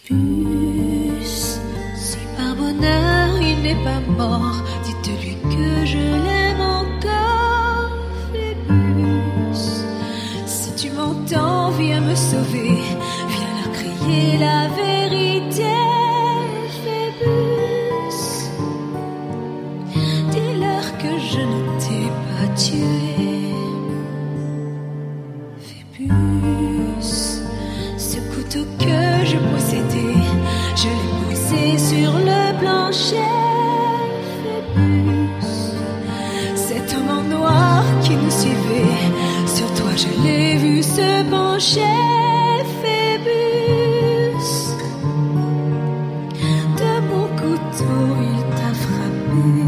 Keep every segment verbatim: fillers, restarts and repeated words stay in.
Phébus, si par bonheur il n'est pas mort, dites-lui que je l'aime encore. Phébus, si tu m'entends, viens me sauver, viens leur crier la vérité. Phébus, dis-leur que je ne t'ai pas tué. Phébus, ce couteau que je possédais, je l'ai posé sur le plancher. Phébus, cet homme en noir qui nous suivait, sur toi je l'ai vu se pencher. Phébus, de mon couteau il t'a frappé.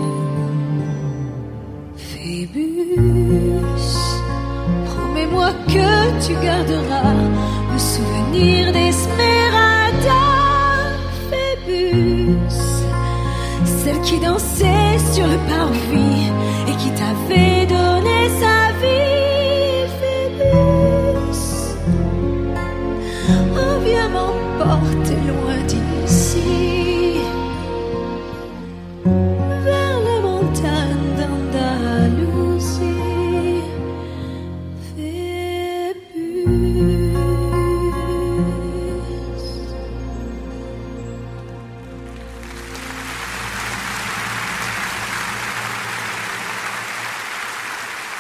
Phébus, promets-moi que tu garderas le souvenir d'Esmeralda. Phébus, celle qui dansait sur le parvis et qui t'avait